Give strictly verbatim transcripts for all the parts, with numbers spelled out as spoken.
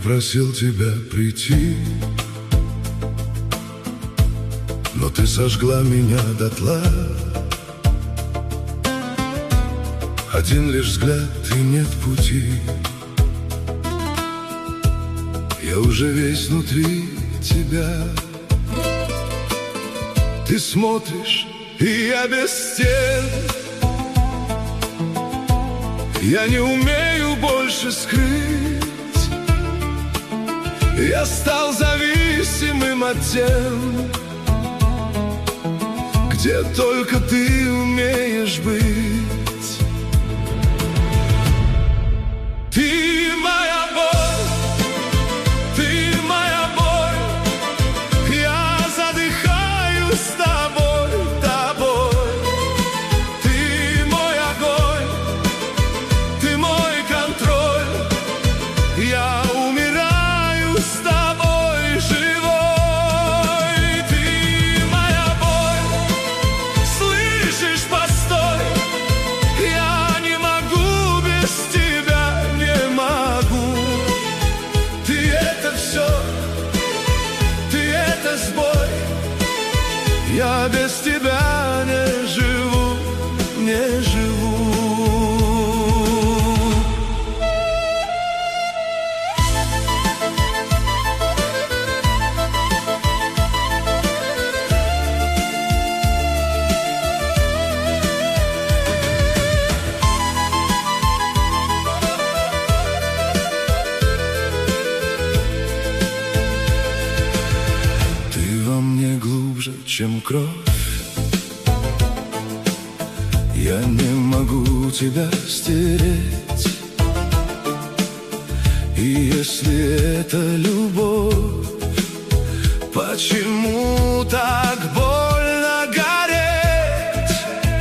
просил тебя прийти, но ты сожгла меня дотла. Один лишь взгляд и нет пути. Я уже весь внутри тебя. Ты смотришь, и я без стен. Я не умею больше скрыть. Я стал зависимым от тем, где только ты умеешь быть. Ты моя боль, ты моя боль. Я задыхаюсь с тобой, тобой. Ты мой огонь, ты мой контроль. Я умираю с тобой живой. Ты моя боль, слышишь, постой. Я не могу без тебя, не могу. Ты это все, ты это сбой. Я без тебя не живу, не живу. Ты во мне глубже, чем кровь. Я не могу тебя стереть. И если это любовь, почему так больно гореть?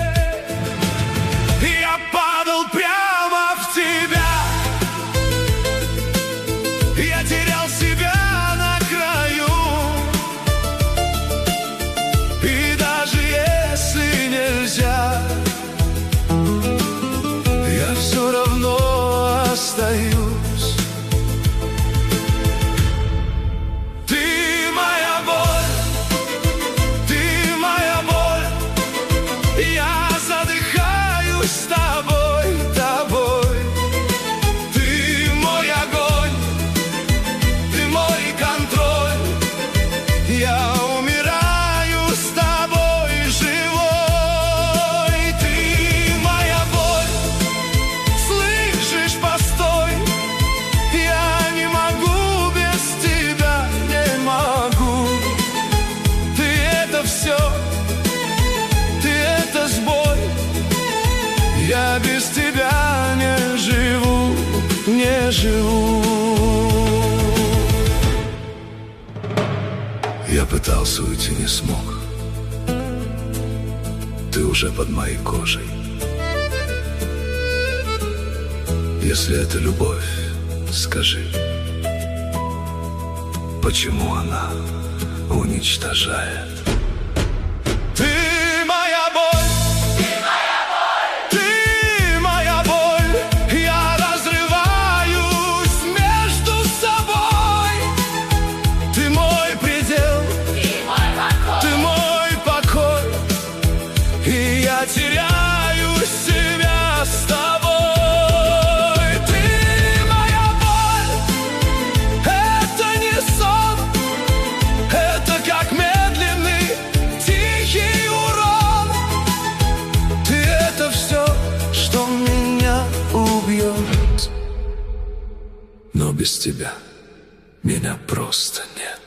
Я падал прямо в тебя. Я терял себя на краю. И даже если нельзя, я все равно остаюсь. Ты моя боль, ты моя боль. Я задыхаюсь с тобой, тобой. Ты мой огонь, ты мой контроль. Я умираю с тобой живой. Ты моя боль, слышишь, постой. Я не могу без тебя, не могу. Ты это все, ты это сбой. Я без тебя не живу, не живу. Я пытался уйти, не смог. Ты уже под моей кожей. Если это любовь, скажи, почему она уничтожает? Ты моя боль, ты моя боль, ты моя боль. Я разрываюсь между собой. Ты мой предел, ты мой покой. И я теряю себя с тобой. Ты моя боль, это не сон. Это как медленный, тихий урон. Ты это все, что меня убьет. Но без тебя меня просто нет.